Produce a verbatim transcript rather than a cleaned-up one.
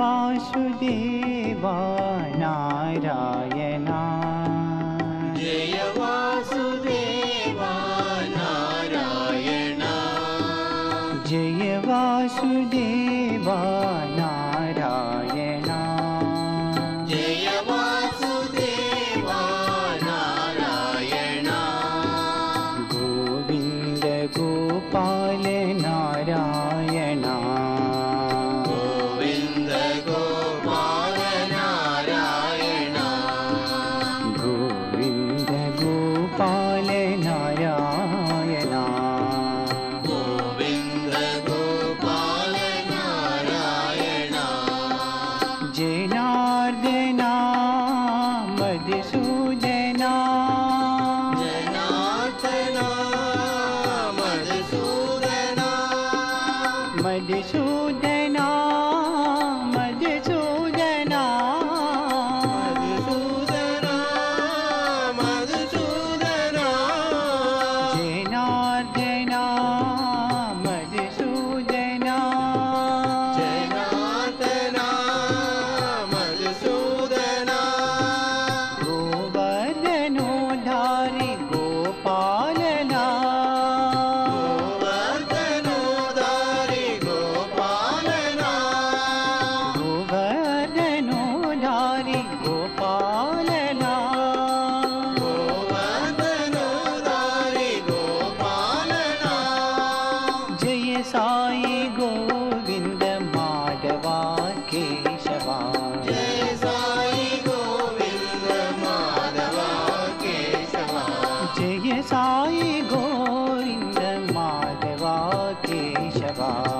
Vasudeva Narayana Jai Vasudeva Narayana Jai Vasudeva Narayana Jai Vasudeva Narayana Govind Gopal Narayana Govind Gopal Narayana Govind Gopal Narayana Govind Gopal Narayana जनार्दना Madhusudana जनार्दना Madhusudana Madhusudana Madhusudana Madhusudana Madhusudana जनार्दना Madhusudana जनार्दना Madhusudana गोवर्धनोधारि गोपालना गोवर्धनोधारि गोपालना गोवर्धनोधारि गोपालना गोवर्धनोधारि गोपालना Jai Sai Govind Madhava Keshwa Jai Sai Govind Madhava Keshwa Jai Sai Govind Madhava Keshwa